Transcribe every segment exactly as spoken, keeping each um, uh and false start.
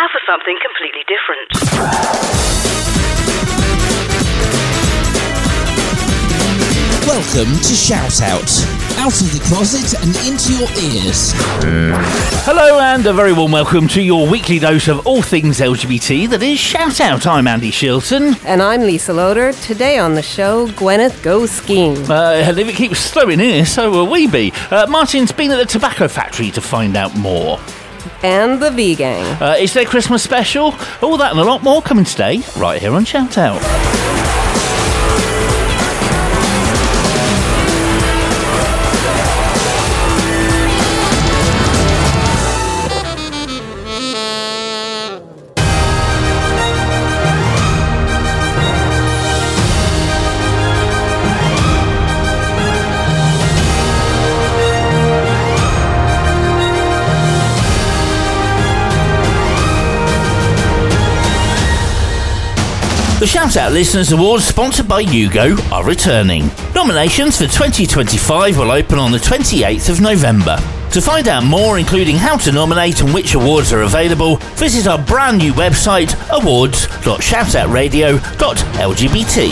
now for something completely different. Welcome to Shout Out. Out of the closet and into your ears. Hello and a very warm welcome to your weekly dose of all things L G B T that is Shout Out. I'm Andy Shilton. And I'm Lisa Loader. Today on the show, Gwyneth goes skiing. Uh, and if it keeps slowing here, so will we be. Uh, Martin's been at the tobacco factory to find out more. And the V-Gang. Uh, is there Christmas special? All that and a lot more coming today, right here on Shout Out. The Shout Out Listeners Awards, sponsored by Yugo, are returning. Nominations for twenty twenty-five will open on the twenty-eighth of November. To find out more, including how to nominate and which awards are available, visit our brand new website, awards dot shout out radio dot L G B T.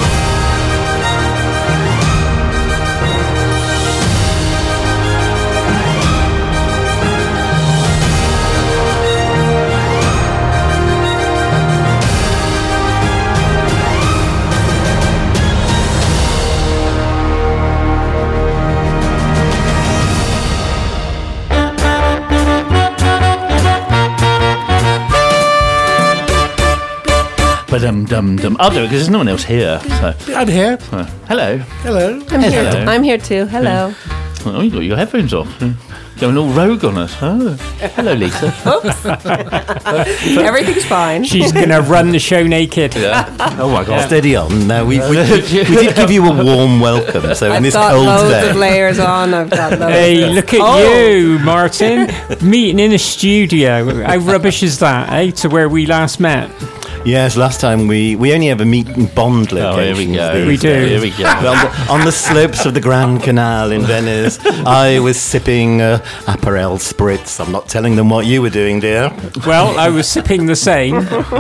Dum dum dum. I'll do it because there's no one else here. So. I'm here. Uh, hello. Hello. I'm Hello. here. I'm here too. Hello. Oh, you got your headphones off. Going all rogue on us. Oh. Hello, Lisa. Oops. Everything's fine. She's going to run the show naked. Yeah. Oh my God. Steady on. No, we, we, we, we did give you a warm welcome. So in I've this got cold loads day. of layers on. I've got loads. Hey, look at Oh. you, Martin. Meeting in a studio. How rubbish is that, eh? To where we last met. Yes, last time we, we only ever meet in Bond Oh, here we locations. go. these We do. days. Here we go. on, the, on the slopes of the Grand Canal in Venice, I was sipping uh, Aperol Spritz. I'm not telling them what you were doing, dear. Well, I was sipping the same.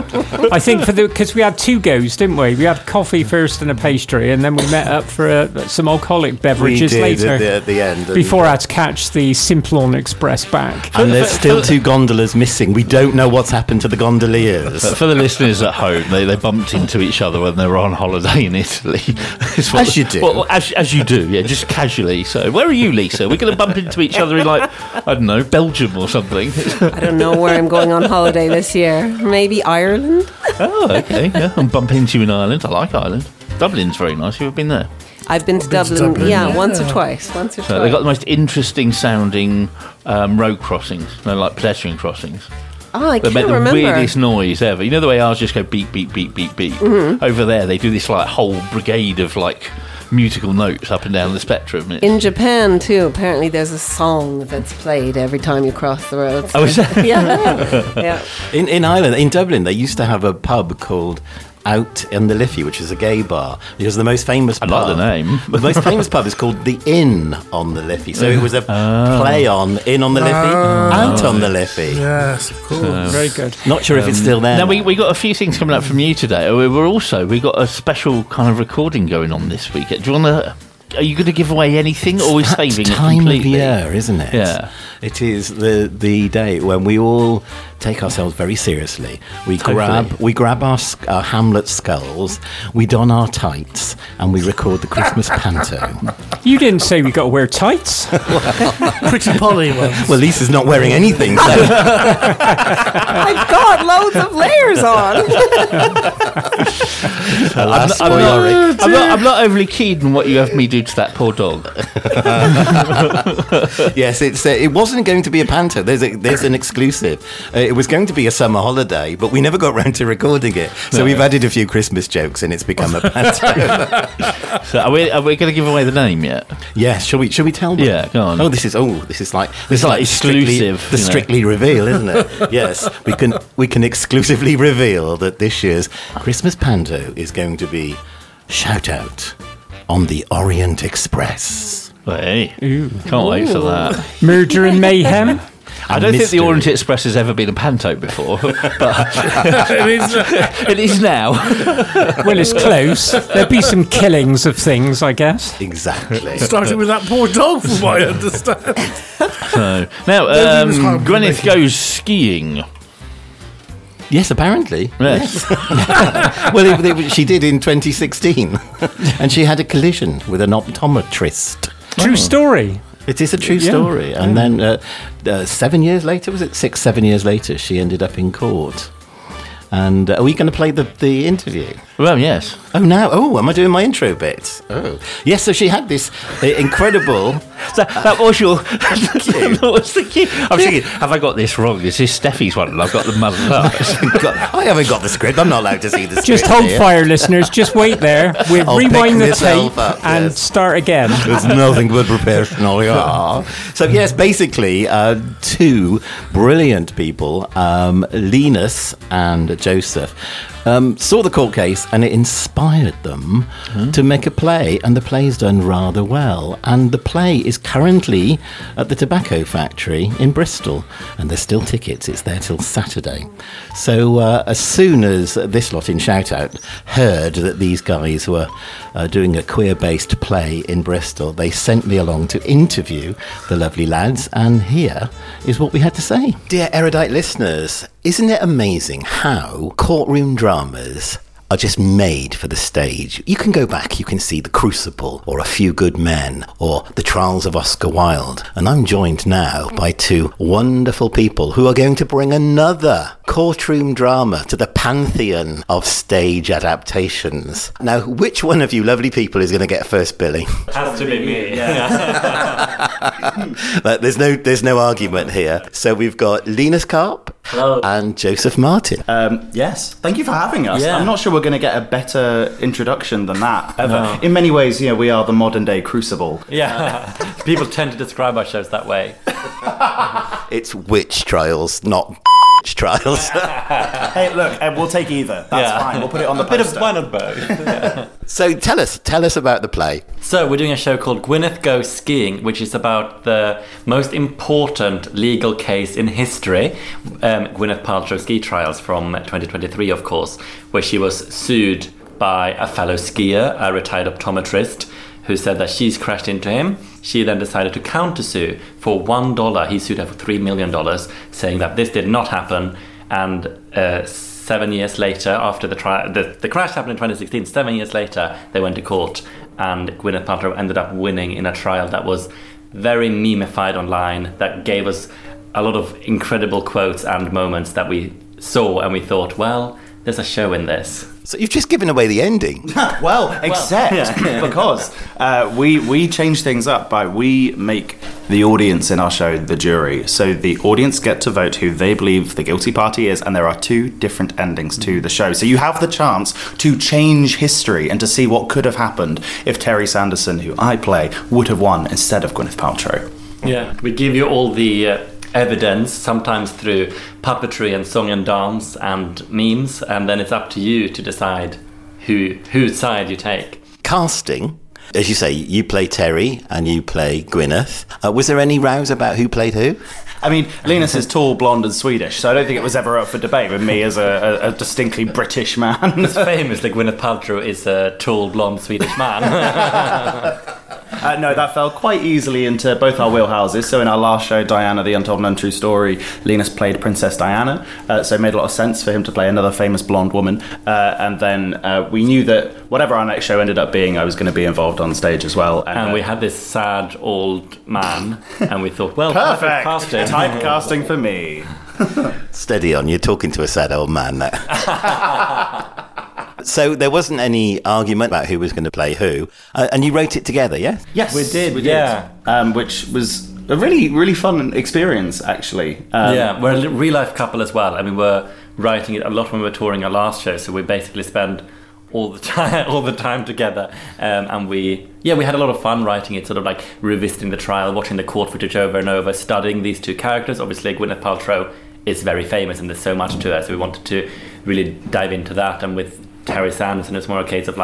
I think for the because we had two goes, didn't we? We had coffee first and a pastry, and then we met up for uh, some alcoholic beverages we did later. At the, at the end. and- Before I had to catch the Simplon Express back. And there's still two gondolas missing. We don't know what's happened to the gondoliers. But for the listeners at home, they, they bumped into each other when they were on holiday in Italy. It's what- As you do. Well, as, as you do, yeah, just casually. So, where are you, Lisa? We're going to bump into each other in, like, I don't know, Belgium or something. I don't know where I'm going on holiday this year. Maybe Ireland? Oh, okay. Yeah, I'm bumping into you in Ireland. I like Ireland. Dublin's very nice. You've been there. I've been to been to Dublin, Dublin, yeah, yeah. once or twice. Once or So twice. they've got the most interesting sounding um, road crossings. They're like pedestrian crossings. Oh, I They can't make the remember. weirdest noise ever. You know the way ours just go beep, beep, beep, beep, beep? Mm-hmm. Over there, they do this like whole brigade of like musical notes up and down the spectrum. It's- In Japan too, apparently there's a song that's played every time you cross the road. Oh, is that? Yeah, yeah. In, in Ireland, in Dublin, they used to have a pub called Out in the Liffey, which is a gay bar. Because the most famous I pub, like the name. the most famous pub is called the Inn on the Liffey. So it was a play on In on the Liffey, Out on the Liffey. Yes, of course. Very good. Not sure if it's still there. Now, now. we, we got a few things coming up from you today. We We're also, we got a special kind of recording going on this week. Do you want to, are you going to give away anything or are we That saving it time completely? of year, isn't it? Yeah. It is the the day when we all take ourselves very seriously. We Totally. grab we grab our, sk- our Hamlet skulls, we don our tights, and we record the Christmas panto. You didn't say we got to wear tights. Pretty Polly ones. Well, Lisa's not wearing anything, so I've got loads of layers on. alas I'm for not, Yorick. I'm, not, I'm not overly keen on what you have me do to that poor dog. Yes, it's uh, it wasn't going to be a panto. There's a, there's an exclusive. Uh, it was going to be a summer holiday, but we never got round to recording it. So No. we've added a few Christmas jokes, and it's become a panto. So are we, are we going to give away the name yet? Yes, shall we? Shall we tell them? Yeah, go on. Oh, this is oh, this is like this is like like strictly- exclusive, The you know. strictly reveal, isn't it? Yes, we can we can exclusively reveal that this year's Christmas panto is going to be Shout Out on the Orient Express. Hey, can't wait for that. Murder and mayhem. I don't mystery. think the Orient Express has ever been a panto before, but it, is, it is now. Well, it's close. There'd be some killings of things, I guess. Exactly. Starting with that poor dog, from what I understand. So, now, um, Gwyneth goes skiing. Yes, apparently. Yes. Well, it, it, she did in twenty sixteen, and she had a collision with an optometrist. True oh. story. It is a true yeah. story. And then uh, uh, seven years later, was it six, seven years later, she ended up in court. And uh, are we going to play the, the interview? Well, yes. Oh, now. Oh, am I doing my intro bit? Oh. Yes, so she had this uh, incredible... that, that was your... that was the key. I was thinking, have I got this wrong? Is this Steffi's one? And I've got the mother up. I haven't got the script. I'm not allowed to see the script. Just hold here. fire, listeners. Just wait there. We'll I'll rewind the tape up, and yes. start again. There's nothing but professional. Yeah. So, yes, basically, uh, two brilliant people, um, Linus and Joseph, um, saw the court case and it inspired them hmm. to make a play, and the play's done rather well. And the play is currently at the Tobacco Factory in Bristol, and there's still tickets. It's there till Saturday. So uh, as soon as this lot in Shout Out heard that these guys were uh, doing a queer-based play in Bristol, they sent me along to interview the lovely lads, and here is what we had to say. Dear erudite listeners, isn't it amazing how courtroom dramas are just made for the stage? You can go back, you can see The Crucible, or A Few Good Men, or The Trials of Oscar Wilde. And I'm joined now by two wonderful people who are going to bring another courtroom drama to the pantheon of stage adaptations. Now, which one of you lovely people is going to get first billing? Has to be me. Yeah. But there's no there's no argument here. So we've got Linus Karp. Hello. And Joseph Martin. Um, yes, thank you for having us. Yeah. I'm not sure we're going to get a better introduction than that ever. No. In many ways, you know, we are the modern day Crucible. Yeah, people tend to describe our shows that way. It's witch trials, not witch trials. Hey, look, uh, we'll take either. That's Yeah. fine. We'll put it on the a bit poster. of one of both. Yeah. So tell us, tell us about the play. So we're doing a show called Gwyneth Goes Skiing, which is about the most important legal case in history, um, Gwyneth Paltrow ski trials from twenty twenty-three, of course, where she was sued by a fellow skier, a retired optometrist, who said that she's crashed into him. She then decided to countersue for one dollar. He sued her for three million dollars, saying that this did not happen. And uh, seven years later, after the trial, the, the crash happened in twenty sixteen, seven years later, they went to court, and Gwyneth Paltrow ended up winning in a trial that was very memified online, that gave us a lot of incredible quotes and moments that we saw, and we thought, well, there's a show in this. So you've just given away the ending. Well, except yeah. because uh, we we change things up by we make the audience in our show the jury. So the audience get to vote who they believe the guilty party is, and there are two different endings to the show. So you have the chance to change history and to see what could have happened if Terry Sanderson, who I play, would have won instead of Gwyneth Paltrow. Yeah, we give you all the uh, evidence, sometimes through puppetry and song and dance and memes, and then it's up to you to decide who whose side you take. Casting, as you say, you play Terry and you play Gwyneth. Uh, was there any rows about who played who? I mean, Linus is tall, blonde, and Swedish, so I don't think it was ever up for debate with me as a, a, a distinctly British man. It's famously Gwyneth Paltrow is a tall, blonde Swedish man. Uh, no, that fell quite easily into both our wheelhouses. So in our last show, Diana, the Untold and Untrue Story, Linus played Princess Diana. Uh, so it made a lot of sense for him to play another famous blonde woman. Uh, and then uh, we knew that whatever our next show ended up being, I was going to be involved on stage as well. And, and uh, we uh, had this sad old man, and we thought, well, perfect casting. typecasting for me. Steady on, you're talking to a sad old man now. So there wasn't any argument about who was going to play who, uh, and you wrote it together, yeah? Yes, We did, We did. yeah. Um, which was a really, really fun experience, actually. Um, Yeah, we're a li- real life couple as well. I mean, we're writing it a lot when we were touring our last show, so we basically spend all the time, all the time together, um, and we, yeah, we had a lot of fun writing it, sort of like revisiting the trial, watching the court footage over and over, studying these two characters. Obviously, Gwyneth Paltrow is very famous, and there's so much to her, so we wanted to really dive into that. And with Terry Sanderson, it's more a case of like,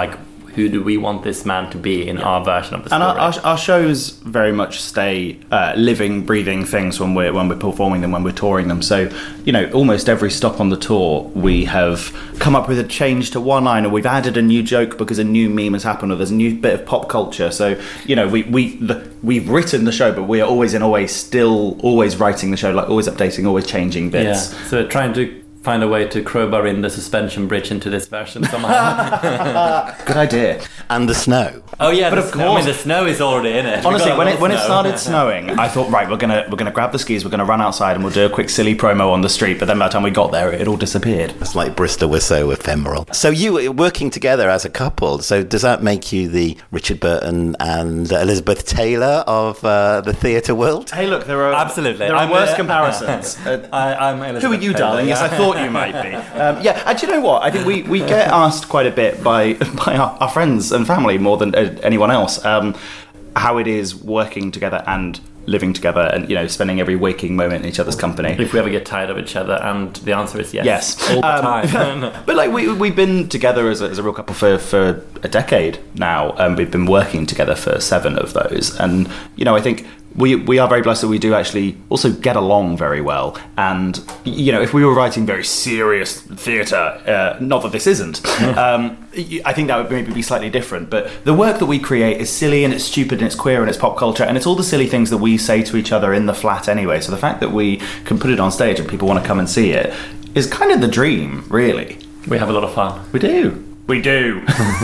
who do we want this man to be in our version of the story. And our, our, our shows very much stay uh, living, breathing things when we're when we're performing them, when we're touring them. So, you know, almost every stop on the tour, we have come up with a change to one line, or we've added a new joke because a new meme has happened, or there's a new bit of pop culture. So, you know, we we the, we've written the show, but we are always in a way still always writing the show, like always updating, always changing bits. Yeah. So trying to find a way to crowbar in the suspension bridge into this version somehow. Good idea. And the snow. Oh yeah, but the of snow, course. I mean, the snow is already in it. Honestly, We've got when a it lot when of it snow. started snowing, I thought, right, we're gonna we're gonna grab the skis, we're gonna run outside, and we'll do a quick silly promo on the street. But then by the time we got there, it all disappeared. It's like Bristol was so ephemeral. So you were working together as a couple. So does that make you the Richard Burton and Elizabeth Taylor of uh, the theatre world? Hey, look, there are Absolutely. there are I'm, worse uh, comparisons. Uh, I, I'm Elizabeth Who are you, Taylor, darling? yeah. Yes, I thought you might be. Um, yeah, and do you know what? I think we, we get asked quite a bit by by our, our friends and family more than uh, anyone else um, how it is working together and living together, and you know, spending every waking moment in each other's company. If we ever get tired of each other, and the answer is yes. Yes, all the Um, time. But like we we've been together as a, as a real couple for, for a decade now, and we've been working together for seven of those. And you know, I think we we are very blessed that we do actually also get along very well. And you know, if we were writing very serious theatre, uh, not that this isn't, um, I think that would maybe be slightly different. But the work that we create is silly and it's stupid and it's queer and it's pop culture and it's all the silly things that we say to each other in the flat anyway. So the fact that we can put it on stage and people want to come and see it is kind of the dream, really. We have a lot of fun. We do. We do.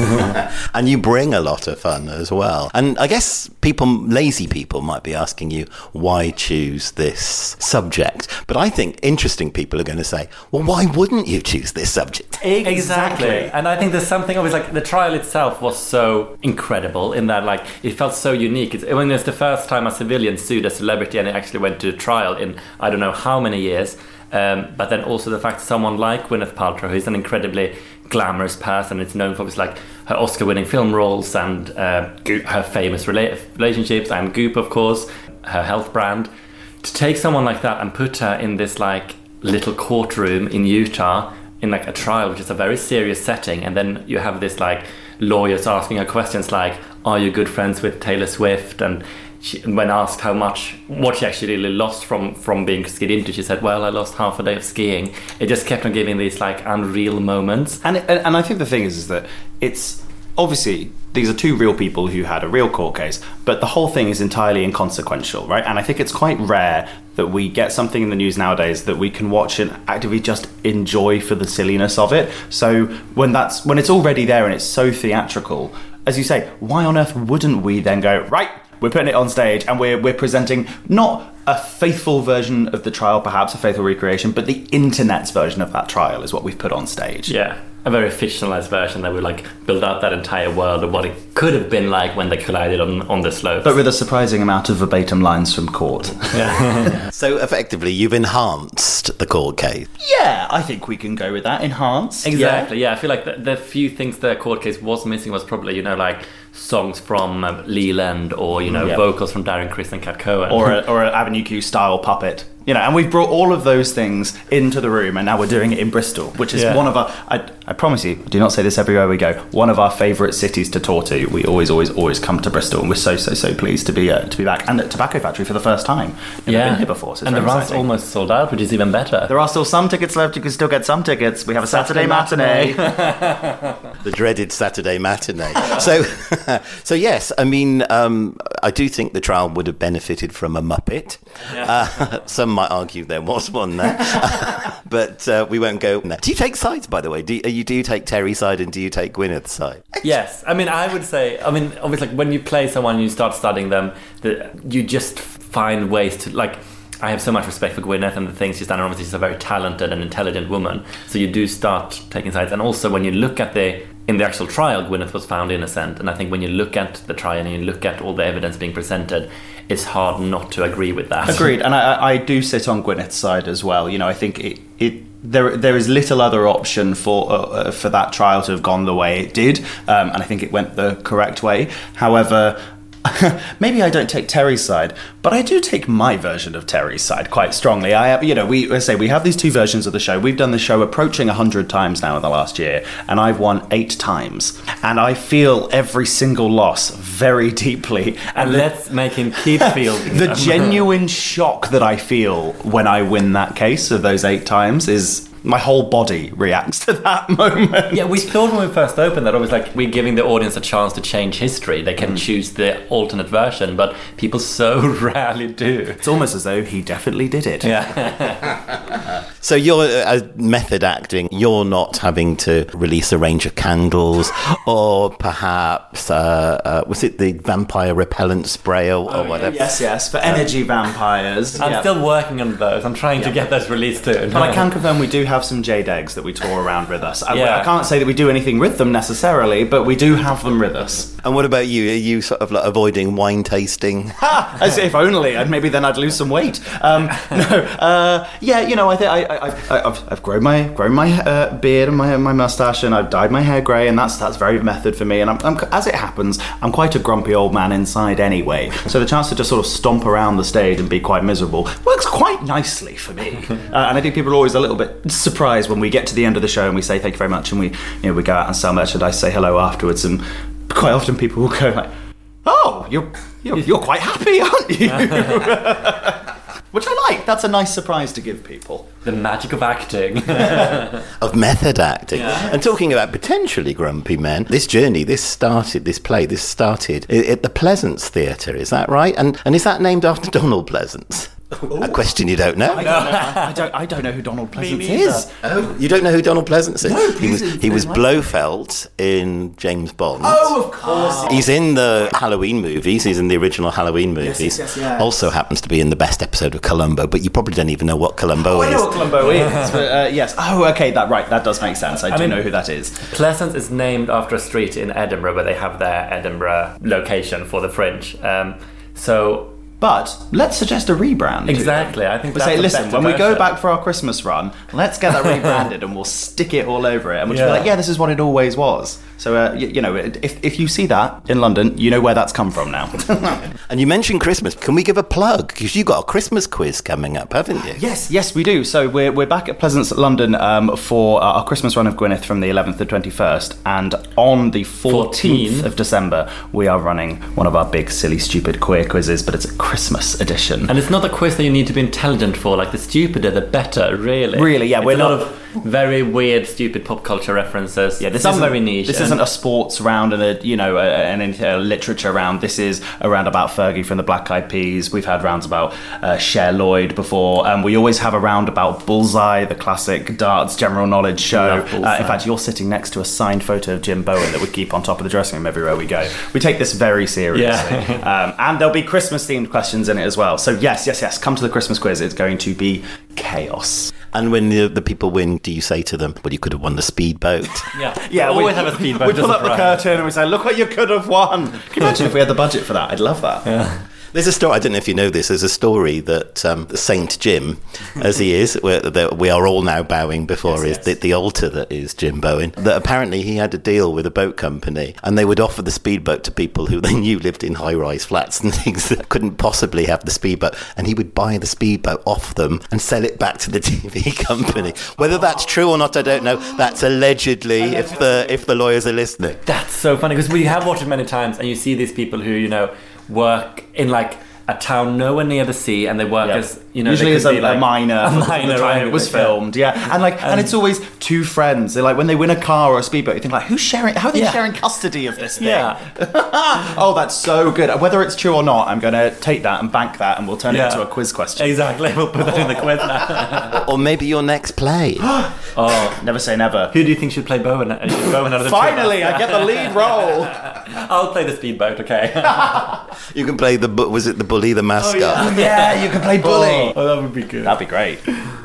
And you bring a lot of fun as well. And I guess people, lazy people, might be asking you, why choose this subject? But I think interesting people are going to say, well, why wouldn't you choose this subject? Exactly. And I think there's something always like the trial itself was so incredible in that like it felt so unique. It's, when it's the first time a civilian sued a celebrity and it actually went to trial in I don't know how many years. Um, but then also the fact that someone like Gwyneth Paltrow, who's an incredibly glamorous person, it's known for obviously like her Oscar-winning film roles and uh, Goop, her famous rela- relationships and Goop, of course, her health brand. To take someone like that and put her in this like little courtroom in Utah in like a trial, which is a very serious setting, and then you have this like lawyers asking her questions like, "Are you good friends with Taylor Swift?" and She, when asked how much, what she actually really lost from, from being skied into, she said, well, I lost half a day of skiing. It just kept on giving these like unreal moments. And, and and I think the thing is, is that it's obviously these are two real people who had a real court case, but the whole thing is entirely inconsequential, right? And I think it's quite rare that we get something in the news nowadays that we can watch and actively just enjoy for the silliness of it. So when that's when it's already there and it's so theatrical, as you say, why on earth wouldn't we then go, right, we're putting it on stage and we're we're presenting not a faithful version of the trial, perhaps a faithful recreation, but the internet's version of that trial is what we've put on stage. Yeah, a very fictionalized version that would like build out that entire world of what it could have been like when they collided on, on the slopes. But with a surprising amount of verbatim lines from court. Yeah. So effectively, you've enhanced the court case. Yeah, I think we can go with that. Enhance. Exactly, yeah. I feel like the, the few things the court case was missing was probably, you know, like songs from um, Leland or, you know, Yep. vocals from Darren Criss and Cat Cohen. Or a, or an Avenue Q style puppet. You know, and we've brought all of those things into the room, and now we're doing it in Bristol, which is Yeah. one of our, I, I promise you, I do not say this everywhere we go, one of our favourite cities to tour to. We always, always, always come to Bristol, and we're so, so, so pleased to be uh, to be back. And at Tobacco Factory for the first time. Never yeah. been here before, so it's and the very run's exciting. almost sold out, which is even better. There are still some tickets left. You can still get some tickets. We have a Saturday, matinee. The dreaded Saturday matinee. So, so yes, I mean, um, I do think the trial would have benefited from a Muppet. Yeah. Uh, some might argue there was one there, but uh, we won't go there. Do you take sides, by the way? Do you, you do you take Terry's side and do you take Gwyneth's side? Yes, I mean, I would say, I mean, obviously, like, when you play someone and you start studying them, the, you just find ways to, like, I have so much respect for Gwyneth and the things she's done. Obviously, she's a very talented and intelligent woman. So you do start taking sides. And also, when you look at the, in the actual trial, Gwyneth was found innocent. And I think when you look at the trial and you look at all the evidence being presented, it's hard not to agree with that. Agreed, and I, I do sit on Gwyneth's side as well. You know, I think it, it there there is little other option for uh, for that trial to have gone the way it did, um, and I think it went the correct way. However, maybe I don't take Terry's side, but I do take my version of Terry's side quite strongly. I have, you know, we I say we have these two versions of the show. We've done the show approaching one hundred times now in the last year, and I've won eight times. And I feel every single loss very deeply. And the, let's make him keep feeling the them. genuine shock that I feel when I win that case of those eight times is my whole body reacts to that moment. Yeah, we thought when we first opened that it was like we're giving the audience a chance to change history. They can mm. choose the alternate version, but people so rarely do. It's almost as though he definitely did it. Yeah. So you're uh, method acting. You're not having to release a range of candles, or perhaps uh, uh, was it the vampire repellent spray or, or oh, whatever? Yes, yes, for energy vampires. I'm yeah. still working on those. I'm trying yeah. to get those released too. But I can confirm we do have some jade eggs that we tour around with us. I, yeah. I can't say that we do anything with them necessarily, but we do have them with us. And what about you? Are you sort of like avoiding wine tasting? Ha! As if only, and maybe then I'd lose some weight. Um, no, uh, yeah, you know, I think I, I, I, I've, I've grown my grown my uh, beard and my my mustache, and I've dyed my hair grey, and that's that's very method for me. And I'm, I'm, as it happens, I'm quite a grumpy old man inside anyway. So the chance to just sort of stomp around the stage and be quite miserable works quite nicely for me. uh, and I think people are always a little bit surprised when we get to the end of the show and we say thank you very much, and we you know we go out and sell merchandise, say hello afterwards, and quite often people will go like, "Oh, you're you're, you're quite happy, aren't you?" Which I like. That's a nice surprise to give people. The magic of acting. Of method acting. Yeah. And talking about potentially grumpy men, this journey, this started, this play, this started at the Pleasance Theatre, is that right? And and is that named after Donald Pleasance? Ooh. A question you don't know. I don't know, I don't, I don't know who Donald Pleasance is. Oh, you don't know who Donald Pleasance is? No, he was he was Blofeld in James Bond. Oh, of course. He's in the Halloween movies. He's in the original Halloween movies. Yes, yes, yes. Also happens to be in the best episode of Columbo, but you probably don't even know what Columbo oh, is. I know what Columbo is. But, uh, yes. Oh, okay. That right. That does make sense. I, I do mean, know who that is. Pleasance is named after a street in Edinburgh where they have their Edinburgh location for the Fringe. Um, so. But let's suggest a rebrand. Exactly, I think we that's say, a listen, better when we go version. back for our Christmas run, let's get that rebranded and we'll stick it all over it, and we'll Yeah. just be like, yeah, this is what it always was. So, uh, you, you know, if if you see that in London, you know where that's come from now. And you mentioned Christmas. Can we give a plug? Because you've got a Christmas quiz coming up, haven't you? Yes, yes, we do. So we're we're back at Pleasance, London, um, for our Christmas run of Gwyneth from the eleventh to twenty-first, and on the fourteenth of December, we are running one of our big, silly, stupid queer quizzes, but it's a Christmas edition. And it's not a quiz that you need to be intelligent for. Like, the stupider, the better, really. Really, yeah. It's we're a not lot of very weird, stupid pop culture references. Yeah, this Some isn't very niche. This and isn't a sports round and a you know a, and a literature round. This is a round about Fergie from the Black Eyed Peas. We've had rounds about uh, Cher Lloyd before, and we always have a round about Bullseye, the classic darts general knowledge show. Uh, in fact, you're sitting next to a signed photo of Jim Bowen that we keep on top of the dressing room everywhere we go. We take this very seriously, Yeah. um, and there'll be Christmas themed questions in it as well. So yes, yes, yes, come to the Christmas quiz. It's going to be chaos. And when the, the people win, do you say to them, well, you could have won the speedboat? Yeah, Yeah, we we always have a speedboat. We pull just up the surprise. curtain and we say, "Look what you could have won." Can you imagine if we had the budget for that? I'd love that. Yeah. There's a story, I don't know if you know this, there's a story that um, Saint Jim, as he is, where that we are all now bowing before Yes, his, yes. The, the altar that is Jim Bowen, that apparently he had a deal with a boat company and they would offer the speedboat to people who they knew lived in high-rise flats and things that couldn't possibly have the speedboat, and he would buy the speedboat off them and sell it back to the T V company. Whether that's true or not, I don't know. That's allegedly, if the if the lawyers are listening. That's so funny because we have watched it many times, and you see these people who you know work in like a town nowhere near the sea, and they work Yeah. as you know usually they as could a, be, like, a minor, a for the- minor the time or it was anything, yeah. filmed, yeah, and like, and, And- it's always two friends. They're like when they win a car or a speedboat, you think like, who's sharing? How are they Yeah. sharing custody of this thing? Yeah. Oh, that's so good. Whether it's true or not, I'm going to take that and bank that, and we'll turn Yeah. it into a quiz question. Exactly, we'll put that in the quiz now. Or maybe your next play. Oh, never say never. Who do you think should play Bowen? uh, should Bowen out of the Finally, two of us? I get the lead role. I'll play the speedboat. Okay. You can play the, bu- was it the bully, the mascot? Yeah, you can play bully. Oh, that would be good. That'd be great.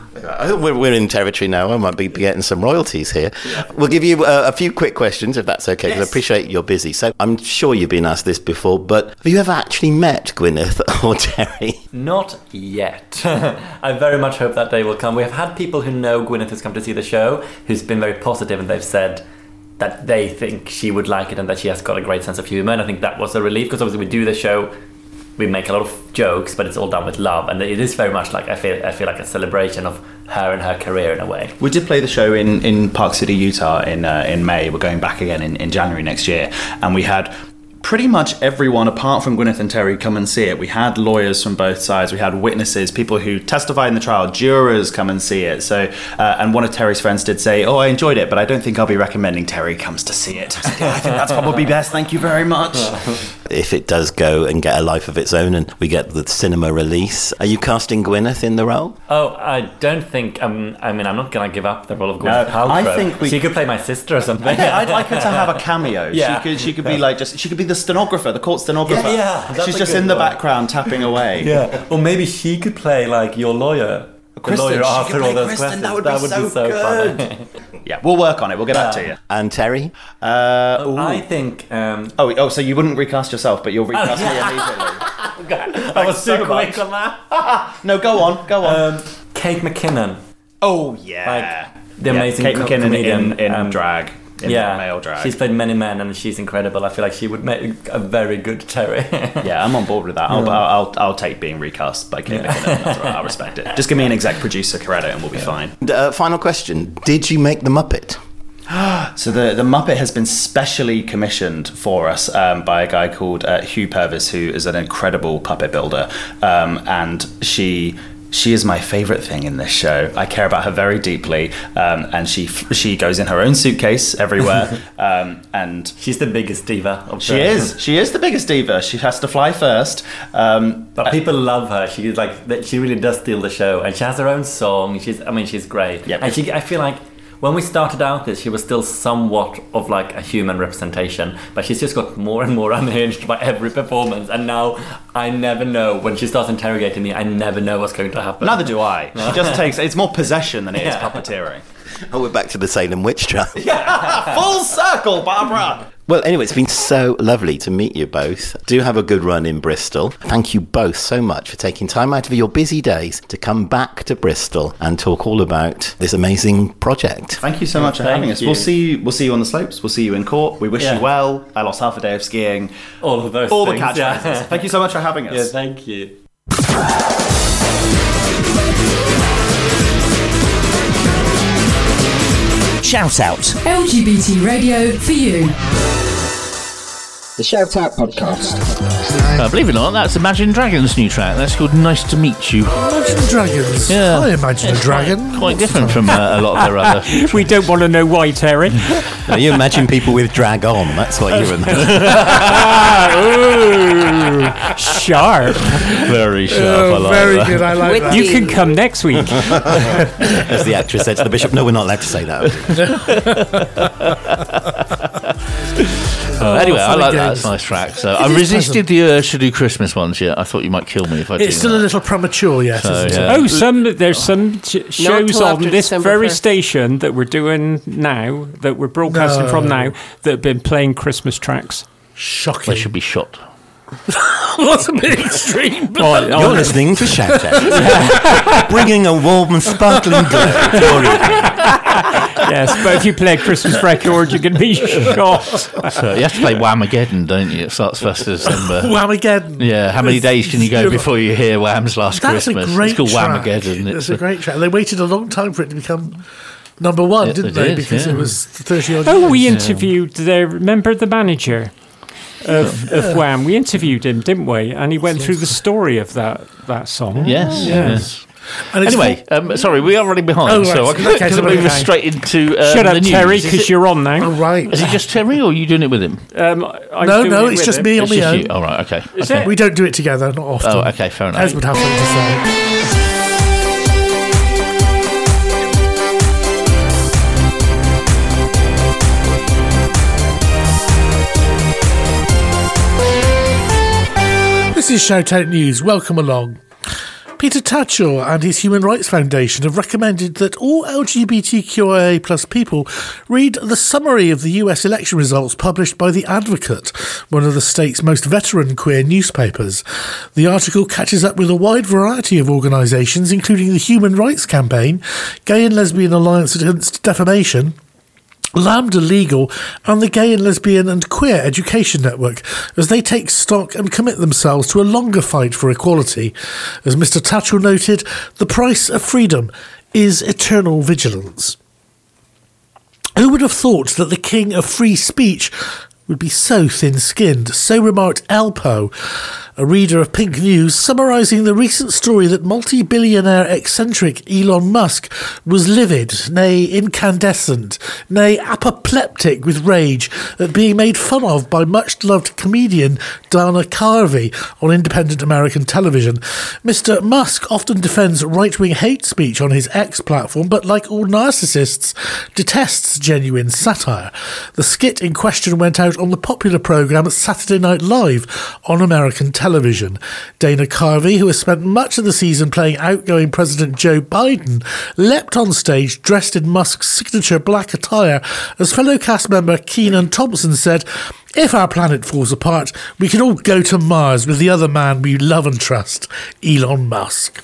I think we're, we're in territory now. I might be getting some royalties here. We'll give you uh, a few quick questions, if that's okay, because Yes. I appreciate you're busy. So I'm sure you've been asked this before, but have you ever actually met Gwyneth or Terry? Not yet. I very much hope that day will come. We have had people who know Gwyneth has come to see the show, who's been very positive, and they've said that they think she would like it and that she has got a great sense of humor. And I think that was a relief, because obviously we do the show, we make a lot of jokes, but it's all done with love, and it is very much like I feel I feel like a celebration of her and her career in a way. We did play the show in, in Park City, Utah in uh, in May. We're going back again in, in January next year, and we had pretty much everyone apart from Gwyneth and Terry come and see it. We had lawyers from both sides, we had witnesses, people who testified in the trial, jurors come and see it. So uh, and one of Terry's friends did say, oh, I enjoyed it, but I don't think I'll be recommending Terry comes to see it. I said, yeah, I think that's probably best, thank you very much. If it does go and get a life of its own and we get the cinema release, are you casting Gwyneth in the role? Oh, I don't think, um, I mean, I'm not going to give up the role of Gwyneth No, Paltrow. I think we- She could play my sister or something. Okay, I'd like her to have a cameo. Yeah. She could she could be like just she could be the stenographer, the court stenographer. Yeah, yeah, that's She's a just good in the one. background tapping away. Yeah, or maybe she could play like your lawyer. Kristen, the lawyer she after could all play those Kristen, questions. that would be so good. funny. Yeah, we'll work on it. We'll get back to you. And Terry? Uh, ooh. I think. Um, oh, oh, so you wouldn't recast yourself, but you'll recast me immediately. I was so too quick much. on that. No, go on, go on. Um, Kate McKinnon. Oh yeah, Like, the Yeah, amazing Kate co- McKinnon comedian, in, in um, drag, in yeah, male drag. She's played many men and she's incredible. I feel like she would make a very good Terry. Yeah, I'm on board with that. I'll, I'll, I'll, I'll take being recast by Kate McKinnon. That's right, I'll respect it. Just give me an exec producer credit and we'll be fine. Uh, final question. Did you make the Muppet? So the, the Muppet has been specially commissioned for us um, by a guy called uh, Hugh Purvis, who is an incredible puppet builder. Um, and she... She is my favourite thing in this show. I care about her very deeply, um, and she she goes in her own suitcase everywhere. um, and She's the biggest diva. Of she the- is. She is the biggest diva. She has to fly first. Um, But people love her. She's like that- she really does steal the show, and she has her own song. She's I mean she's great. Yep. And she I feel like when we started out this, she was still somewhat of like a human representation, but she's just got more and more unhinged by every performance. And now I never know when she starts interrogating me. I never know what's going to happen. neither do I. She just takes. It's more possession than it is Yeah. puppeteering. Oh, we're back to the Salem witch trial. Full circle, Barbara. Well, anyway, it's been so lovely to meet you both. Do have a good run in Bristol. Thank you both so much for taking time out of your busy days to come back to Bristol and talk all about this amazing project. Thank you so much for Thank having us. you. We'll see you. We'll see you on the slopes. We'll see you in court. We wish Yeah. you well. I lost half a day of skiing. all of those All the things. catchphrases. Yeah. Thank you so much for having us. Yeah, thank you. Shout Out. L G B T radio for you. The Shout Out podcast. Uh, believe it or not, that's Imagine Dragons' new track. That's called Nice to Meet You. Imagine Dragons. Yeah. I imagine a dragon. Quite different from uh, a lot of their other. We don't want to know why, Terry. Now, you imagine people with drag on. That's what you imagine. Ooh, sharp. Very sharp. Oh, I like very that. good. I like With that. You can come next week. As the actress said to the bishop, no, we're not allowed to say that. Uh, anyway, I fun like and that. games. It's a nice track. So I is resisted the urge to do Christmas ones yet. I thought you might kill me if I did. It's still a little premature yet, So, isn't yeah. it? Oh, some there's some ch- shows till on after this December very first. station that we're doing now, that we're broadcasting from No. now, that have been playing Christmas tracks. Shocking. They should be shot. What's a bit extreme? But Oh, You're oh, listening to Shout Out. Bringing a warm and sparkling glow to your evening. yes, but if you play a Christmas record, you can be shot. So you have to play Whamageddon, don't you? It starts first of December. Whamageddon. Yeah, how many days can you go You're- before you hear Wham's Last That's Christmas? a great It's called track. Whamageddon. That's It's a great track. They waited a long time for it to become number one, Yeah, didn't they they? did, Because yeah. it was thirty odd Oh, years. we interviewed the remember the manager of, of Wham. We interviewed him, didn't we? And he went through the story of that that song. Yes, yes. And it's Anyway, um, sorry, we are running behind, Oh, right. so I can, Okay, can so move okay. us straight into uh, Shut the up, news. Terry, Is because it- you're on now. oh, right. Is it just Terry, or are you doing it with him? Um, I'm No, doing no, it it's with just him. me on It's my just own. you. All right, okay. Is okay. it? We don't do it together, not often. Oh, okay, fair enough. Ez would have something to say. This is Shout Out News. Welcome along. Peter Tatchell and his Human Rights Foundation have recommended that all L G B T Q I A plus people read the summary of the U S election results published by The Advocate, one of the state's most veteran queer newspapers. The article catches up with a wide variety of organisations, including the Human Rights Campaign, Gay and Lesbian Alliance Against Defamation, Lambda Legal and the Gay and Lesbian and Queer Education Network as they take stock and commit themselves to a longer fight for equality. As Mister Tatchell noted, the price of freedom is eternal vigilance. Who would have thought that the king of free speech would be so thin-skinned? So remarked Alpo, a reader of Pink News, summarising the recent story that multi-billionaire eccentric Elon Musk was livid, nay incandescent, nay apoplectic with rage at being made fun of by much-loved comedian Dana Carvey on independent American television. Mister Musk often defends right-wing hate speech on his X platform, but like all narcissists, detests genuine satire. The skit in question went out on the popular programme Saturday Night Live on American television. television. Dana Carvey, who has spent much of the season playing outgoing President Joe Biden, leapt on stage dressed in Musk's signature black attire as fellow cast member Kenan Thompson said, "If our planet falls apart, we can all go to Mars with the other man we love and trust, Elon Musk."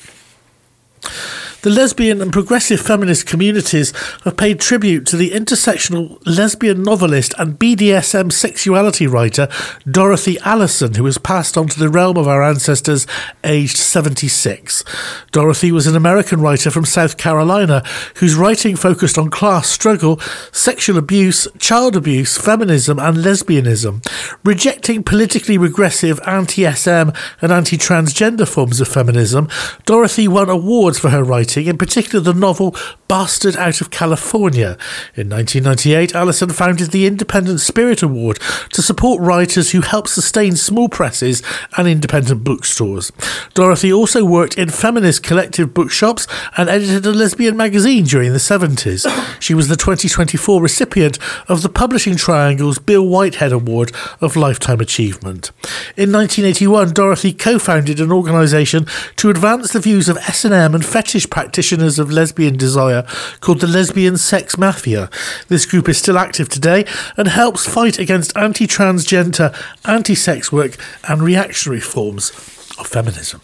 The lesbian and progressive feminist communities have paid tribute to the intersectional lesbian novelist and B D S M sexuality writer Dorothy Allison, who has passed on to the realm of our ancestors aged seventy-six. Dorothy was an American writer from South Carolina whose writing focused on class struggle, sexual abuse, child abuse, feminism and lesbianism. Rejecting politically regressive anti-S M and anti-transgender forms of feminism, Dorothy won awards for her writing, in particular the novel Bastard Out of California. In nineteen ninety-eight, Allison founded the Independent Spirit Award to support writers who help sustain small presses and independent bookstores. Dorothy also worked in feminist collective bookshops and edited a lesbian magazine during the seventies. She was the twenty twenty-four recipient of the Publishing Triangle's Bill Whitehead Award of Lifetime Achievement. In nineteen eighty-one, Dorothy co-founded an organisation to advance the views of S and M and fetish practitioners of lesbian desire called the Lesbian Sex Mafia. This group is still active today and helps fight against anti-transgender, anti-sex work and reactionary forms of feminism.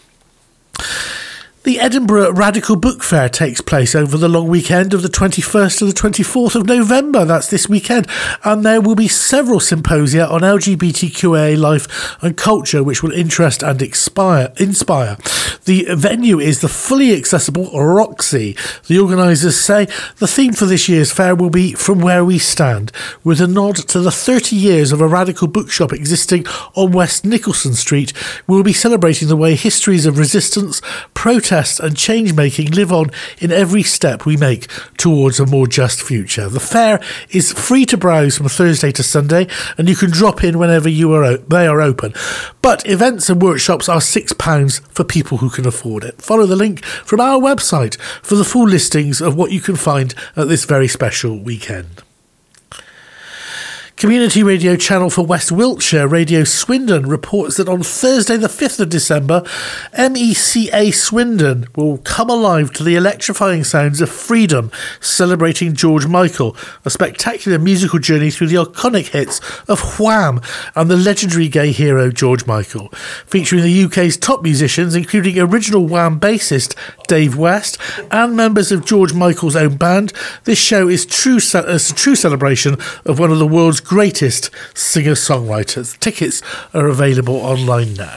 The Edinburgh Radical Book Fair takes place over the long weekend of the twenty-first to the twenty-fourth of November. That's this weekend. And there will be several symposia on L G B T Q A life and culture which will interest and inspire. inspire. The venue is the fully accessible Roxy. The organisers say the theme for this year's fair will be From Where We Stand, with a nod to the thirty years of a radical bookshop existing on West Nicholson Street. We will be celebrating the way histories of resistance, protest and change-making live on in every step we make towards a more just future. The fair is free to browse from Thursday to Sunday, and you can drop in whenever you are o- they are open. But events and workshops are six pounds for people who can afford it. Follow the link from our website for the full listings of what you can find at this very special weekend. Community radio channel for West Wiltshire, Radio Swindon, reports that on Thursday the fifth of December, M E C A Swindon will come alive to the electrifying sounds of Freedom, celebrating George Michael, a spectacular musical journey through the iconic hits of Wham and the legendary gay hero George Michael. Featuring the U K's top musicians, including original Wham bassist Dave West and members of George Michael's own band, this show is true, a true celebration of one of the world's greatest singer-songwriters. Tickets are available online now.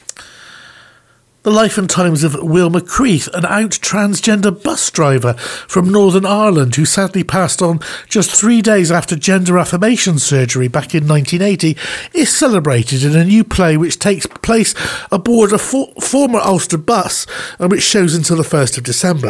The life and times of Will McCreath, an out transgender bus driver from Northern Ireland who sadly passed on just three days after gender affirmation surgery back in nineteen eighty, is celebrated in a new play which takes place aboard a for- former Ulster bus and which shows until the first of December.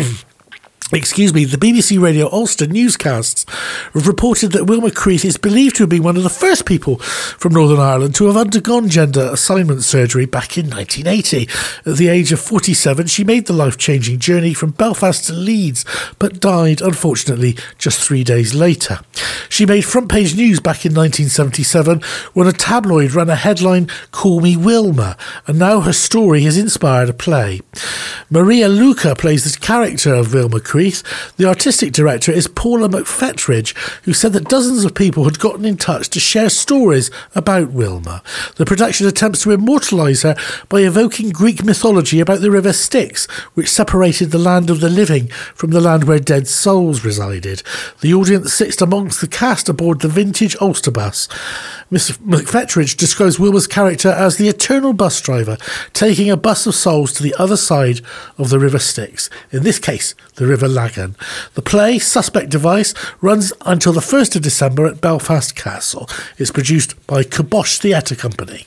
Excuse me, the B B C Radio Ulster newscasts have reported that Will McCreath is believed to have been one of the first people from Northern Ireland to have undergone gender assignment surgery back in nineteen eighty. At the age of forty-seven, she made the life-changing journey from Belfast to Leeds, but died, unfortunately, just three days later. She made front-page news back in nineteen seventy-seven when a tabloid ran a headline, "Call Me Wilma," and now her story has inspired a play. Maria Luca plays the character of Will McCreath, Creeth. The artistic director is Paula McFetridge, who said that dozens of people had gotten in touch to share stories about Wilma. The production attempts to immortalise her by evoking Greek mythology about the river Styx, which separated the land of the living from the land where dead souls resided. The audience sits amongst the cast aboard the vintage Ulster bus. Miss McFetridge describes Wilma's character as the eternal bus driver, taking a bus of souls to the other side of the River Styx, in this case, the River Lagan. The play, Suspect Device, runs until the first of December at Belfast Castle. It's produced by Kibosh Theatre Company.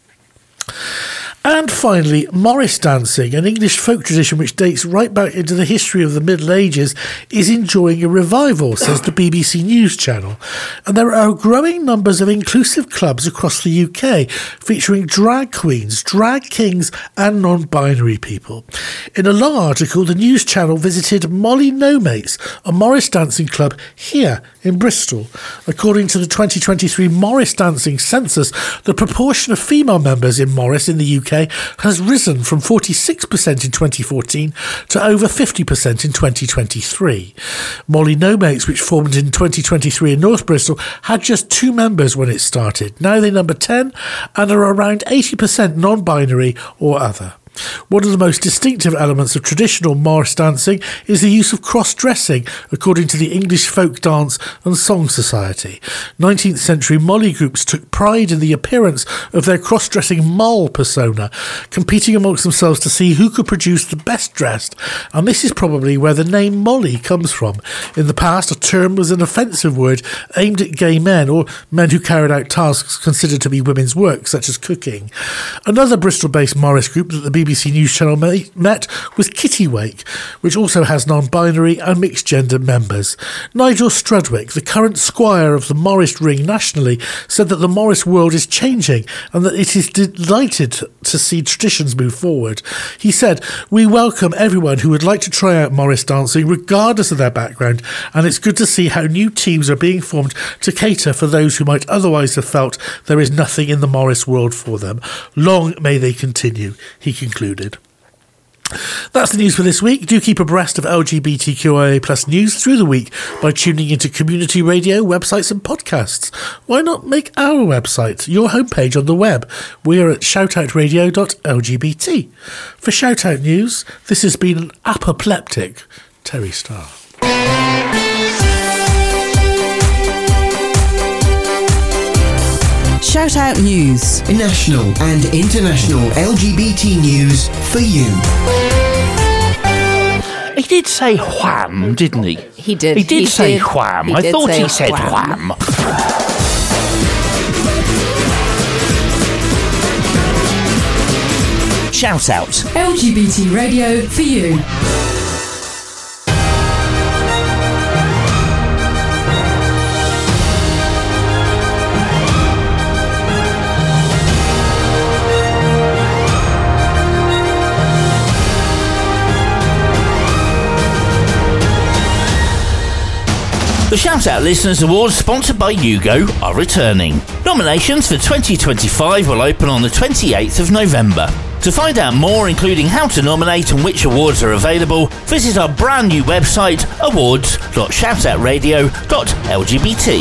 And finally, Morris dancing, an English folk tradition which dates right back into the history of the Middle Ages, is enjoying a revival, says the B B C News Channel. And there are growing numbers of inclusive clubs across the U K featuring drag queens, drag kings and non-binary people. In a long article, the News Channel visited Molly No Mates, a Morris dancing club here in Bristol. According to the twenty twenty-three Morris Dancing Census, the proportion of female members in Morris in the U K has risen from forty-six percent in twenty fourteen to over fifty percent in twenty twenty-three. Molly No Mates, which formed in twenty twenty-three in North Bristol, had just two members when it started. Now they number ten and are around eighty percent non-binary or other. One of the most distinctive elements of traditional Morris dancing is the use of cross-dressing, according to the English Folk Dance and Song Society. nineteenth century Molly groups took pride in the appearance of their cross-dressing moll persona, competing amongst themselves to see who could produce the best dressed, and this is probably where the name Molly comes from. In the past, a term was an offensive word aimed at gay men or men who carried out tasks considered to be women's work, such as cooking. Another Bristol-based Morris group that the B B C News Channel met was Kittiwake, which also has non-binary and mixed-gender members. Nigel Strudwick, the current squire of the Morris Ring nationally, said that the Morris world is changing and that it is delighted to see traditions move forward. He said, "We welcome everyone who would like to try out Morris dancing, regardless of their background, and it's good to see how new teams are being formed to cater for those who might otherwise have felt there is nothing in the Morris world for them. Long may they continue," he concluded. That's the news for this week. Do keep abreast of L G B T Q I A plus news through the week by tuning into community radio, websites and podcasts. Why not make our website your homepage on the web? We are at shoutout radio dot L G B T. For Shoutout News, this has been an apoplectic Terry Starr. Shout Out News. National and international L G B T news for you. He did say wham, didn't he? He did. He did he say did. wham. He I did thought say he said wham. wham. Shout out. L G B T radio for you. The Shout Out Listeners Awards, sponsored by Yugo, are returning. Nominations for twenty twenty-five will open on the twenty-eighth of November. To find out more, including how to nominate and which awards are available, visit our brand new website, awards dot shoutout radio dot L G B T.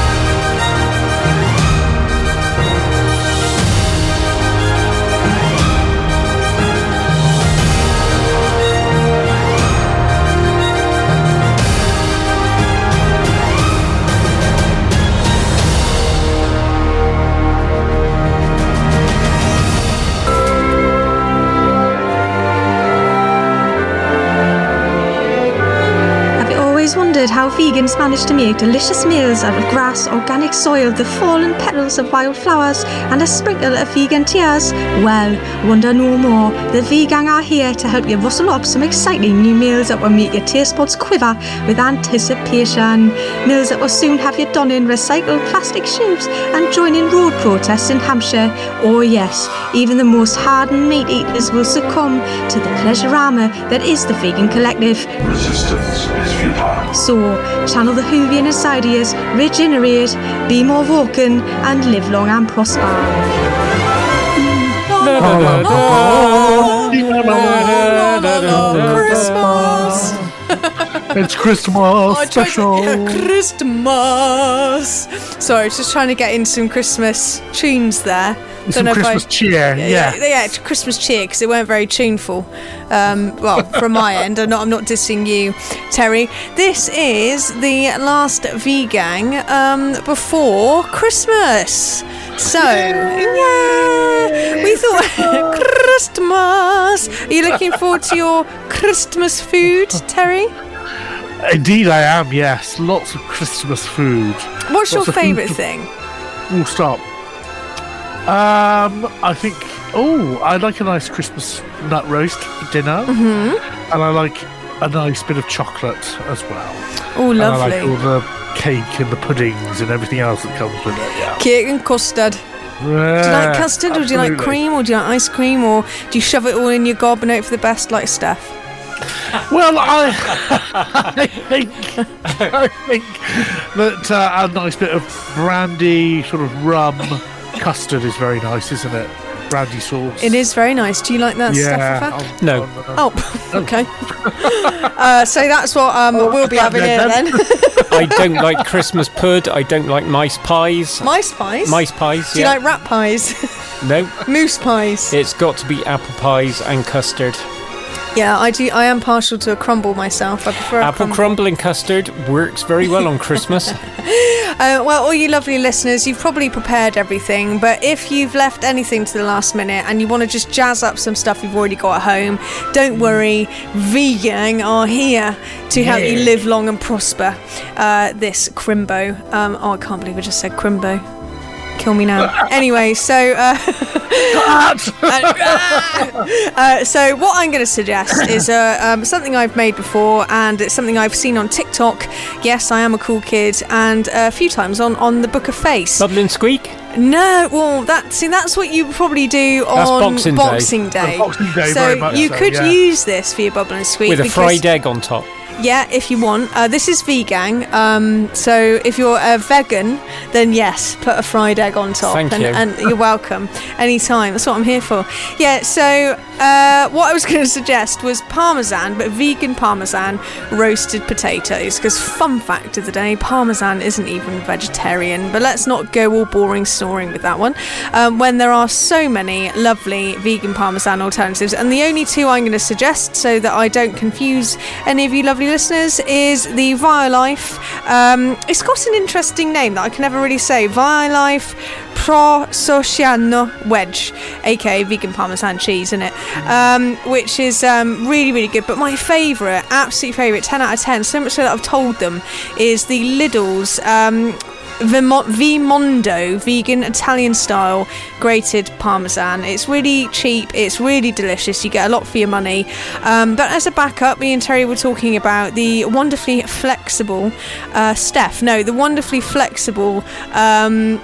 Wondered how vegans manage to make delicious meals out of grass, organic soil, the fallen petals of wildflowers, and a sprinkle of vegan tears? Well, wonder no more. The Vegan are here to help you rustle up some exciting new meals that will make your taste buds quiver with anticipation. Meals that will soon have you donning recycled plastic shoes and joining road protests in Hampshire. Oh yes, even the most hardened meat eaters will succumb to the pleasurama that is the Vegan Collective. Resistance is futile. So, channel the Whovian inside of us, regenerate, be more Vulcan, and live long and prosper. Christmas. It's Christmas I tried special. to, Christmas. Sorry, I was just trying to get in some Christmas tunes there. Some Don't know if Christmas I- cheer, yeah. yeah, yeah, it's Christmas cheer because it weren't very tuneful. Um, well, from my end, I'm not, I'm not dissing you, Terry. This is the last V-Gang um, before Christmas. So, yeah, we thought Christmas. Are you looking forward to your Christmas food, Terry? Indeed, I am. Yes, lots of Christmas food. What's your Lots of food favourite to- thing? Oh, stop. Um, I think. Oh, I like a nice Christmas nut roast for dinner, Mhm. and I like a nice bit of chocolate as well. Oh, And lovely. I like all the cake and the puddings and everything else that comes with it. Yeah. Cake and custard. Do you like custard, or do you like cream, or do you like ice cream, or do you shove it all in your gob and hope for the best, like Steph? Well, I, I think I think that uh, a nice bit of brandy, sort of rum custard is very nice, isn't it? Brandy sauce. It is very nice. Do you like that, Yeah. Steph? No. Oh, okay. uh, so that's what um, we'll be having here then. I don't like Christmas pud. I don't like mice pies. Mice pies? Mice pies, Do you yeah. like rat pies? No. Moose pies? It's got to be apple pies and custard. Yeah, I do. I am partial to a crumble myself. I prefer a Apple crumble. crumble and custard works very well on Christmas. Uh, well, all you lovely listeners, you've probably prepared everything, but if you've left anything to the last minute and you want to just jazz up some stuff you've already got at home, don't worry, V-Gang are here to help you Yeah. live long and prosper uh, this Crimbo. Um, oh, I can't believe I just said Crimbo. Kill me now. Anyway, so uh, uh, so what I'm going to suggest is uh, um, something I've made before, and it's something I've seen on TikTok. Yes, I am a cool kid, and a few times on, on the Book of Face. Bubble and squeak? No, well, that see, that's what you probably do That's on Boxing Day. Boxing Day. Boxing Day, so very much you so, could yeah. use this for your bubble and squeak With a because- fried egg on top. Yeah, if you want. Uh, this is V-Gang. Um, so if you're a vegan, then yes, put a fried egg on top. Thank and, you. and you're welcome. Anytime. That's what I'm here for. Yeah, so uh, what I was going to suggest was parmesan, but vegan parmesan roasted potatoes. Because fun fact of the day, parmesan isn't even vegetarian. But let's not go all boring snoring with that one. Um, when there are so many lovely vegan parmesan alternatives. And the only two I'm going to suggest, so that I don't confuse any of you lovely listeners, is the Violife. Um, it's got an interesting name that I can never really say. Violife Prosociano Wedge, aka vegan parmesan cheese, in it, um, which is um, really, really good. But my favourite, absolute favourite, ten out of ten, so much so that I've told them, is the Lidl's um, Vimo- Vimondo vegan Italian style grated parmesan. It's really cheap, it's really delicious, you get a lot for your money. Um, but as a backup, me and Terry were talking about the wonderfully flexible uh, Steph, no, the wonderfully flexible um,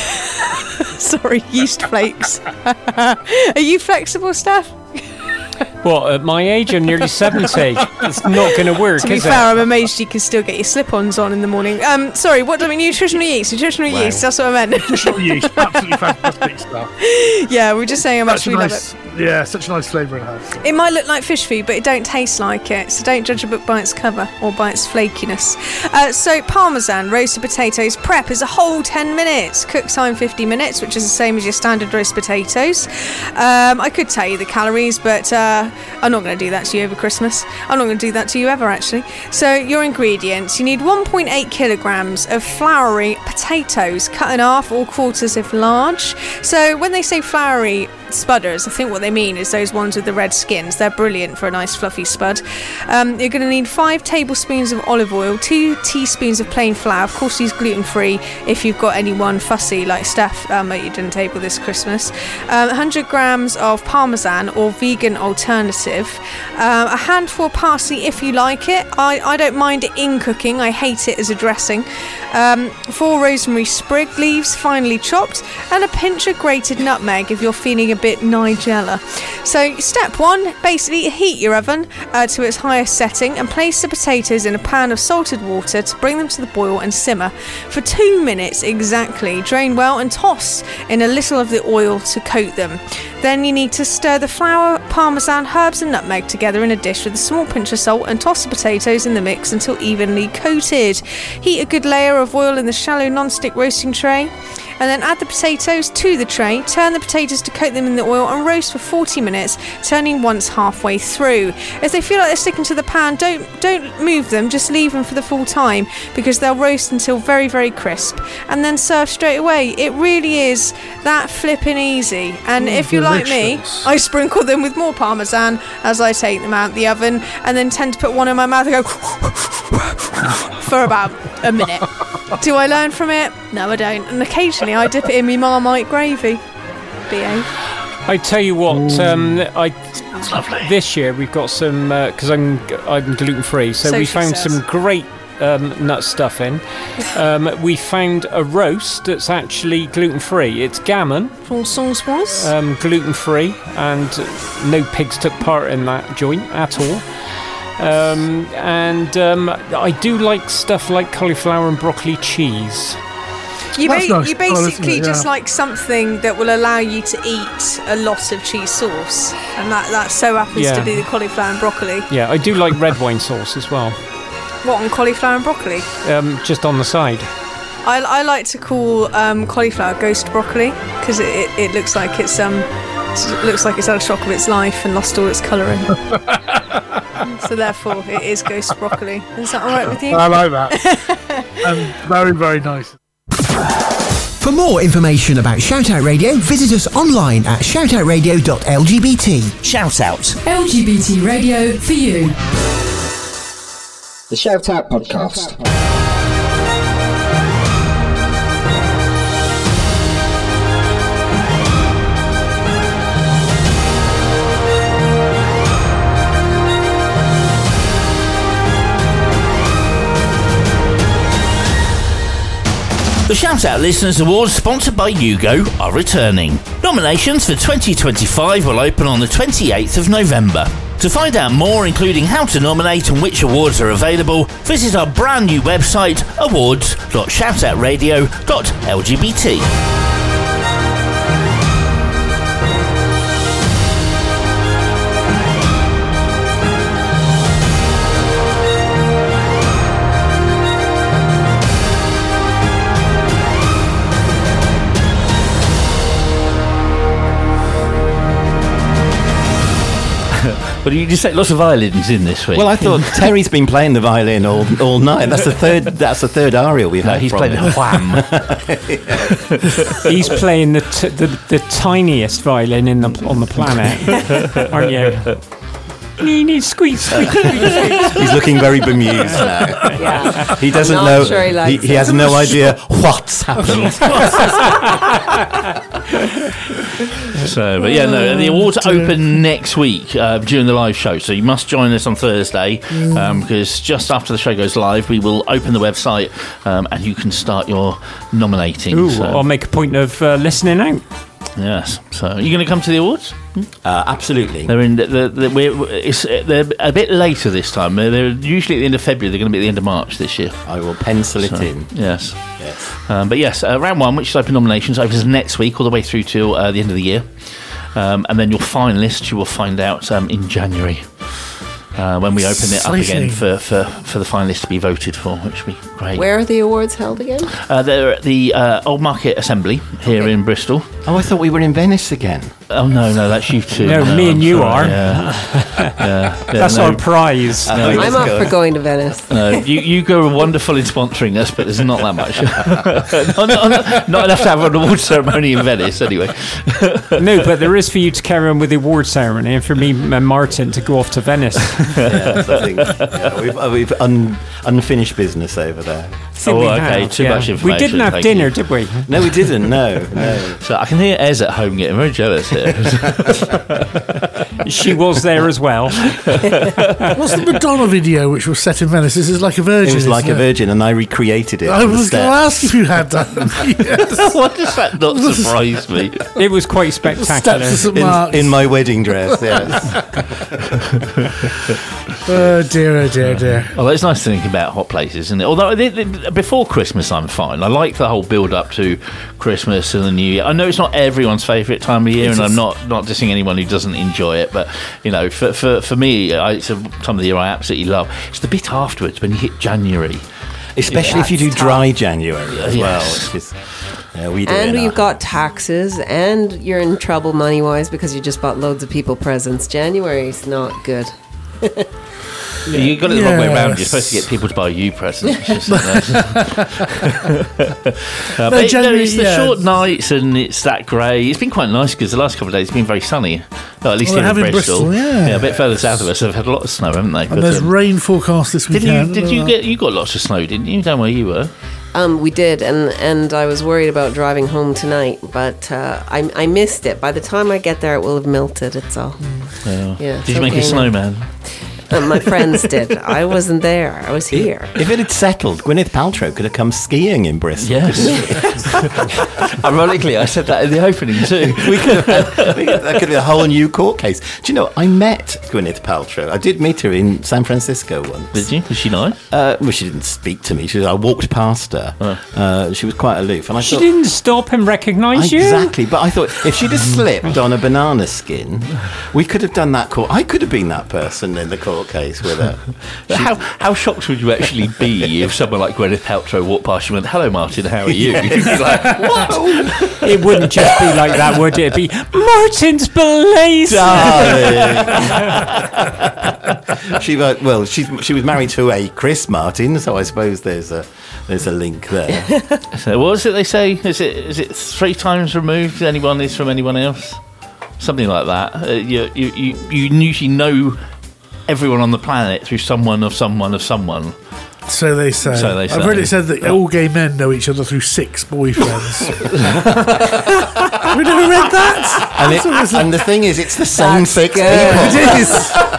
sorry, yeast flakes. Are you flexible, Steph? What, at my age? I'm nearly seventy. It's not going to work, To be is fair, it? I'm amazed you can still get your slip-ons on in the morning. Um, sorry, what do I mean? Nutritional yeast. Nutritional Wow. yeast. That's what I meant. Nutritional yeast, absolutely fantastic stuff. Yeah, we're just saying how much Such a we nice, love it. Yeah, such a nice flavour it has. It might look like fish food, but it don't taste like it. So don't judge a book by its cover or by its flakiness. Uh, so parmesan, roasted potatoes, prep is a whole ten minutes. Cook time fifty minutes, which is the same as your standard roast potatoes. Um, I could tell you the calories, but uh, I'm not going to do that to you over Christmas. I'm not going to do that to you ever, actually. So your ingredients: you need one point eight kilograms of floury potatoes, cut in half or quarters if large. So when they say floury spudders, I think what they mean is those ones with the red skins. They're brilliant for a nice fluffy spud. Um, you're going to need five tablespoons of olive oil, two teaspoons of plain flour. Of course, use gluten-free if you've got anyone fussy like Steph um, at your dinner table this Christmas. Um, one hundred grams of parmesan or vegan alternative. Um, a handful of parsley if you like it. I, I don't mind it in cooking. I hate it as a dressing. Um, four rosemary sprig leaves finely chopped, and a pinch of grated nutmeg if you're feeling a bit Nigella. So step one, basically heat your oven uh, to its highest setting and place the potatoes in a pan of salted water to bring them to the boil and simmer for two minutes exactly. Drain well and toss in a little of the oil to coat them. Then you need to stir the flour, parmesan, herbs and nutmeg together in a dish with a small pinch of salt and toss the potatoes in the mix until evenly coated. Heat a good layer of oil in the shallow non-stick roasting tray. And then add the potatoes to the tray, turn the potatoes to coat them in the oil and roast for forty minutes, turning once halfway through. If they feel like they're sticking to the pan, don't don't move them, just leave them for the full time because they'll roast until very, very crisp. And then serve straight away. It really is that flipping easy. And Mm, if you're like me, delicious. I sprinkle them with more parmesan as I take them out the oven and then tend to put one in my mouth and go for about a minute. Do I learn from it? No, I don't. And occasionally I dip it in me Marmite gravy. Behave. I tell you what, um, I this year we've got some because I'm I'm gluten free, so, So we she found says. some great um, nut stuffing. um, we found a roast that's actually gluten free. It's gammon, Françoise. um, gluten free, and no pigs took part in that joint at all. Um, and um, I do like stuff like cauliflower and broccoli cheese. You, That's ba- nice. you Oh, isn't basically it? just Yeah. like something that will allow you to eat a lot of cheese sauce, and that, that so happens Yeah. to be the cauliflower and broccoli. Yeah, I do like red wine sauce as well, What, on cauliflower and broccoli? um, just on the side. I, I like to call um, cauliflower ghost broccoli because it, it, it looks like it's um it looks like it's had a shock of its life and lost all its colouring. So therefore, it is ghost broccoli. Is that all right with you? I like that. um, very, very nice. For more information about Shoutout Radio, visit us online at shoutout radio dot l g b t. Shout Out. L G B T radio for you. The Shout Out Podcast. The Shout Out Listeners Awards, sponsored by Yugo, are returning. Nominations for twenty twenty-five will open on the twenty-eighth of November. To find out more, including how to nominate and which awards are available, visit our brand new website, awards dot shoutout radio dot l g b t. But you just say lots of violins in this week. Well, I thought Terry's been playing the violin all, all night. That's the third. That's the third aria we've No, had. he's from playing him. wham. He's playing the, t- the the tiniest violin in the on the planet, aren't you? Squeak, squeak, squeak, squeak. He's looking very bemused now. Yeah. He doesn't I'm know. not sure he likes he, he it. has no idea what's happened. So, but yeah, no, the awards open next week uh, during the live show, so you must join us on Thursday um, because just after the show goes live, we will open the website um, and you can start your nominating. Ooh, so, I'll make a point of uh, listening out. yes. So, are you going to come to the awards? Uh, absolutely. They're in. The, the, the, we're, it's, they're a bit later this time. They're, they're usually at the end of February. They're going to be at the end of March this year. I will pencil it So, in. Yes. Yes. Um, but yes, uh, round one, which is open nominations, opens next week all the way through till uh, the end of the year. Um, and then your finalists you will find out um, in January uh, when we open it up again Exciting. for, for, for the finalists to be voted for, which will be great. Where are the awards held again? Uh, they're at the uh, Old Market Assembly here Okay. in Bristol. Oh, I thought we were in Venice again. Oh, no, no, that's you two. No, me and I'm you sorry, are. Yeah. yeah, yeah, That's no, our prize. Uh, No, let's I'm up go. for going to Venice. No, you, you go wonderful in sponsoring us, but there's not that much. not, not, not enough to have an award ceremony in Venice, anyway. No, but there is for you to carry on with the award ceremony, and for me and Martin to go off to Venice. Yes, I think yeah, we've, uh, we've un, unfinished business over there. Oh, We okay, have, too yeah. much We information. didn't have thank dinner, you. did we? No, we didn't. No, no. So I can hear Ez at home getting very jealous here. She was there as well. What's the Madonna video which was set in Venice? This is like a virgin. It was like isn't a virgin, and I recreated it. I on the was going to steps. ask if you had that. Yes. Why does that not surprise me? It was quite spectacular. Steps of St in, Mark's. in my wedding dress. Yes. Oh dear, oh dear, dear. Well, it's nice to think about hot places, isn't it? Although they, they, before Christmas, I'm fine. I like the whole build-up to Christmas and the New Year. I know it's not everyone's favourite time of year, It's and a- I'm not, not dissing anyone who doesn't enjoy it. But you know, for for, for me, I, it's a time of the year I absolutely love. It's the bit afterwards when you hit January, Especially if you do dry January as well. Yes. Which is, yeah, we do And it in you've our- got taxes, and you're in trouble money wise because you just bought loads of people presents. January's not good. You got it the wrong way around. You're Yes. supposed to get people to buy you presents. It's just, uh, No, but January, it's the yeah. short nights and it's that grey. It's been quite nice because the last couple of days it's been very sunny. Well, at least Well, here in having Bristol. Bristol, yeah. a bit further south of us, they've had a lot of snow, haven't they? And there's rain forecast this did weekend. you did you get you got lots of snow, didn't you? Down where you were. Um, we did, and, and I was worried about driving home tonight, but uh, I, I missed it. By the time I get there, it will have melted. It's all. Yeah. Yeah, Did it's you make a okay now. snowman? Uh, my friends did. I wasn't there. I was here. If it had settled, Gwyneth Paltrow could have come skiing in Bristol. Yes. Ironically, I said that in the opening too. we could have, we could, that could be a whole new court case. Do you know, I met Gwyneth Paltrow. I did meet her in San Francisco once. Did you? Was she nice? Uh, well, she didn't speak to me. She was, I walked past her. Uh, she was quite aloof. And I She thought, didn't stop and recognise you. Exactly, but I thought if she'd have slipped on a banana skin, we could have done that court. I could have been that person in the court case with her. But how how shocked would you actually be if someone like Gwyneth Paltrow walked past you and went, "Hello, Martin, how are you?" Yes. You'd be like, "Whoa!" It wouldn't just be like that, would it? It'd be Martin's Blaze. Darling. she uh, well, she she was married to a Chris Martin, so I suppose there's a there's a link there. So what is it they say? Is it is it three times removed? Anyone is from anyone else? Something like that. Uh, you, you you you usually know everyone on the planet through someone of someone of someone. So they say. So they say. I've heard it said that all gay men know each other through six boyfriends. Have we never read that? And, it, and the thing is, it's the same That's six good. people. It is.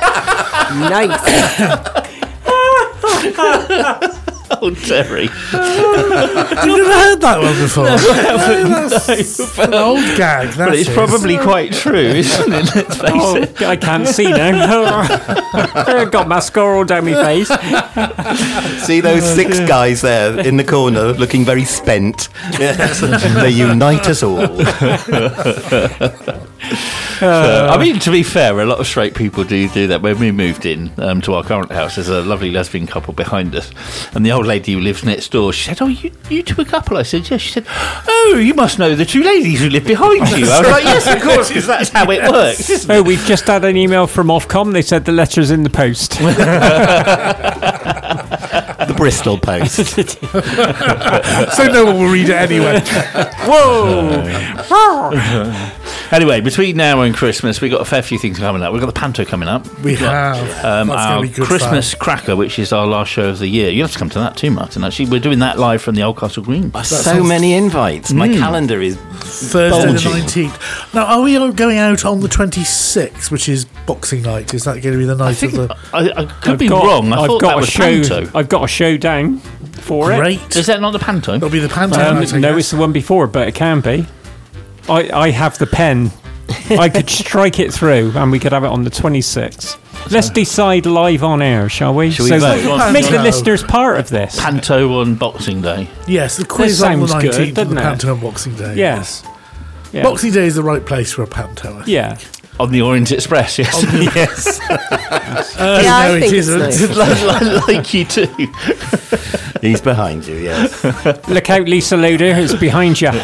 Nice. Oh, Terry. You've never heard that one before? No, I haven't, Oh, that's no, an old gag. That But it's is. probably quite true, isn't it? Let's face Oh, it. I can't see now. I've got mascara all down my face. See those six guys there in the corner looking very spent? Yes. They unite us all. Uh, I mean, to be fair, a lot of straight people do do that. When we moved in um, to our current house, there's a lovely lesbian couple behind us, and the old lady who lives next door, she said, "Oh, you, you two a couple?" I said, "Yes." She said, "Oh, you must know the two ladies who live behind you." I was like, "Yes, of course, because that's how it works, isn't Oh, it?" we've just had an email from Ofcom. They said the letter's in the post. The Bristol Post. So no one will read it anyway. Whoa! Anyway, between now and Christmas, we've got a fair few things coming up. We've got the Panto coming up. We We've got, have. Um, That's gonna our be good Christmas fun. Cracker, which is our last show of the year. You have to come to that too, Martin. Actually, we're doing that live from the Oldcastle Green. so sounds- many invites. My Mm. calendar is Thursday bulging. the nineteenth. Now, are we all going out on the twenty-sixth, which is Boxing Night? Is that going to be the night I think of the... I, I could I've be got- wrong. I I've thought got that a was show. Panto. I've got a show down for it. Great. Is that not the Panto? It'll be the Panto Um, night, I no, guess. it's the one before, but it can be. I, I have the pen. I could strike it through, and we could have it on the twenty-sixth. Let's decide live on air, shall we? Shall we so vote? th- make the Panto. listeners part of this. Panto on Boxing Day. Yes, the quiz That on the sounds good, nineteenth of doesn't the it? Panto on Boxing Day. Yes. Yeah. Boxing Day is the right place for a Panto. I think. Yeah. On the Orient Express, yes. Yes. Uh, Yeah, I no, it think it's isn't. nice. like, like, like you too. He's behind you, yes. Look out, Lisa Loader, it's behind you.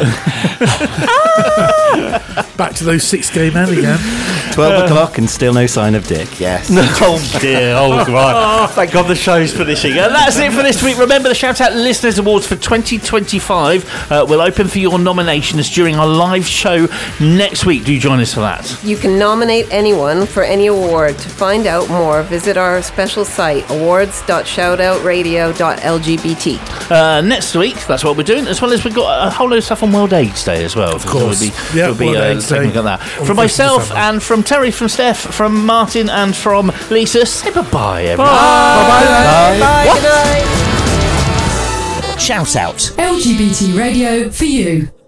Back to those six gay men again. twelve o'clock and still no sign of Dick, yes. Oh dear, oh right. Thank God the show's finishing. And that's it for this week. Remember the Shout Out Listeners Awards for twenty twenty-five uh, will open for your nominations during our live show next week. Do join us for that. You can nominate anyone for any award. To find out more, visit our special site, awards dot shoutout radio dot l g b t. Uh, next week, that's what we're doing, as well as we've got a whole load of stuff on World AIDS Day as well. Of course. We'll be, Yeah, we'll be World uh, AIDS Day. taking a look at that. On From the fifth of myself December. and from Terry, from Steph, from Martin and from Lisa, say bye-bye, everyone. Bye. Bye. Good night. Shout out. L G B T radio for you.